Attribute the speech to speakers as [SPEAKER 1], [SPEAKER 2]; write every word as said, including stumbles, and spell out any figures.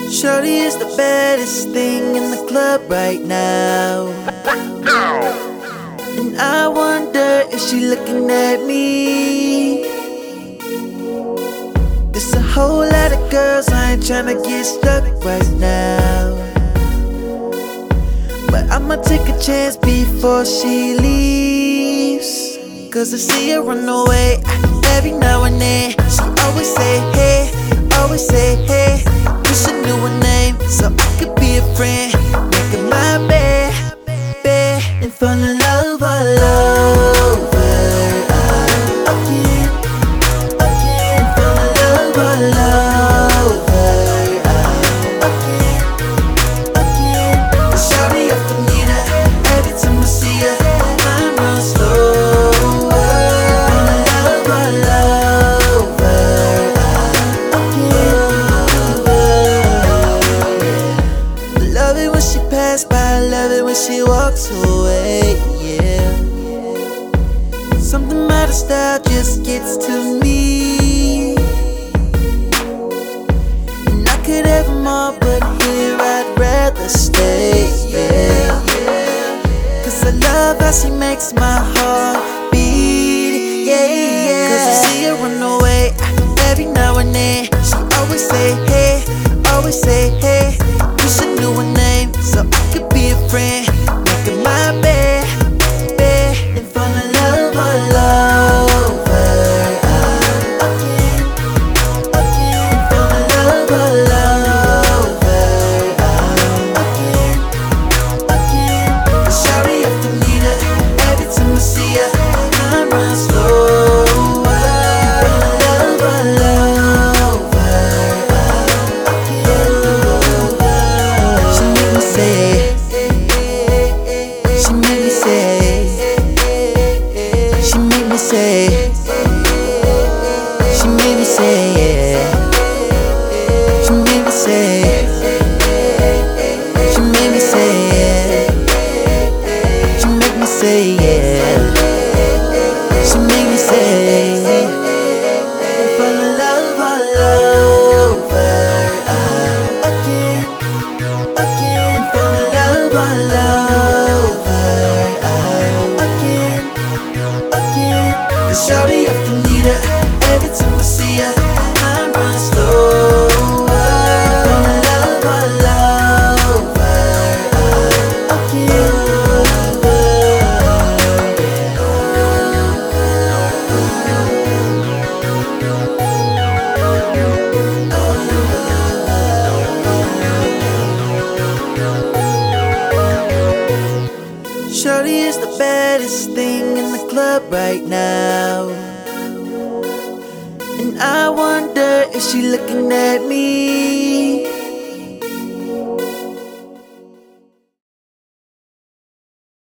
[SPEAKER 1] Shorty is the baddest thing in the club right now, and I wonder if she looking at me. There's a whole lot of girls, I ain't tryna get stuck right now, but I'ma take a chance before she leaves. Cause I see her run away every now and then. She always say hey, always say hey. Wish I knew her name so I could be a friend. Make her my bed, bed, and fall in love all over again, again. Fall in love all over again, again. Shawty, I need her every time I see her. I'm real slow. Fall in love all over again. Love it when she pass by, love it when she walks away, yeah. Something about her style just gets to me, and I could have them all, but here I'd rather stay, yeah. Cause I love how she makes my heart beat, yeah, yeah. Cause I see her run away every now and then. She always say hey, always say hey. Wish I knew her name so I could be a friend. Make her my bed, bed, and fall in love all over again, again. Fall in love all over again, again. Shawty, I can need her every time I see her. I'm real slow. Fall in love all over again. She make me say, she make me say, she make me say, she make me say, yeah. She make me say, she make me say, yeah. She make me say, yeah. She make me say, fall in love all over again, again. Fall in love all over again, again. Cause shawty, I can need her every time I see her. I'm running slow. Fall in love all over again. Shorty is the baddest thing in the club right now, and I wonder if she looking at me.